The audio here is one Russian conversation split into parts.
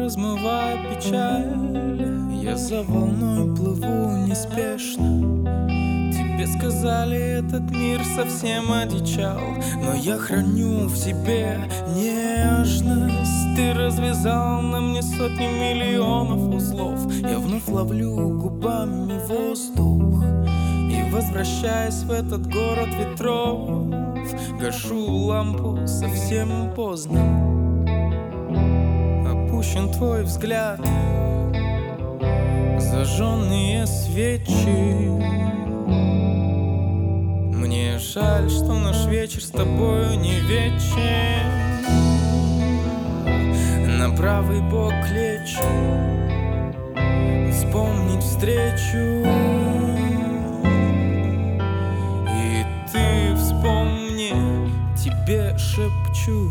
размывая печаль, я за волной плыву неспешно. Тебе сказали, этот мир совсем одичал, но я храню в себе нежность. Ты развязал на мне сотни миллионов узлов. Я вновь ловлю губами воздух и, возвращаясь в этот город ветров, гашу лампу совсем поздно. Опущен твой взгляд, зажженные свечи. Мне жаль, что наш вечер с тобою не вечен. На правый бок лечь, вспомнить встречу. И ты вспомни, тебе шепчу.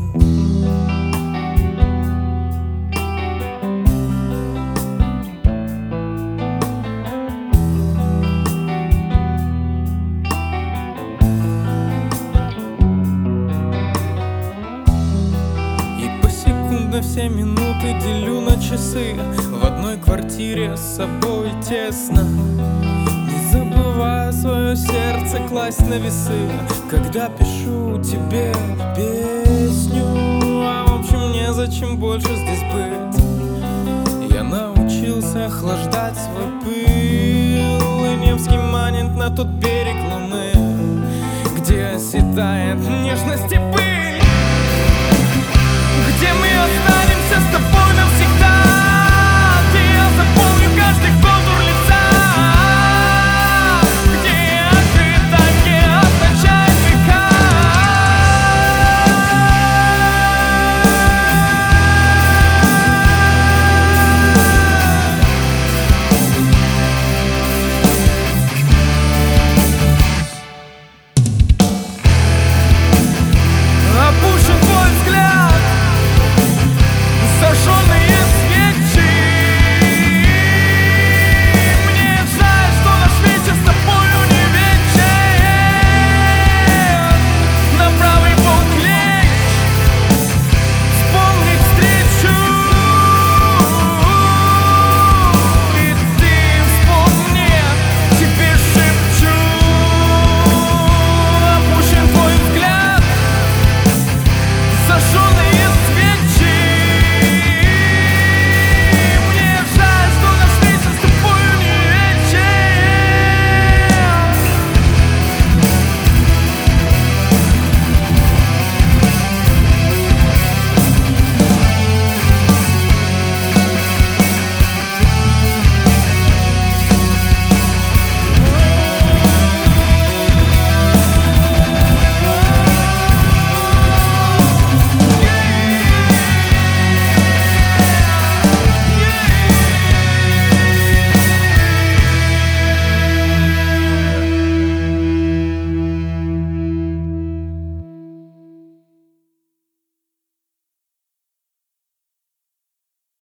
Все минуты делю на часы. В одной квартире с собой тесно, не забывая свое сердце класть на весы. Когда пишу тебе песню, а в общем незачем больше здесь быть. Я научился охлаждать свой пыл, и Невский манит на тот берег луны, где оседает нежность и пыль.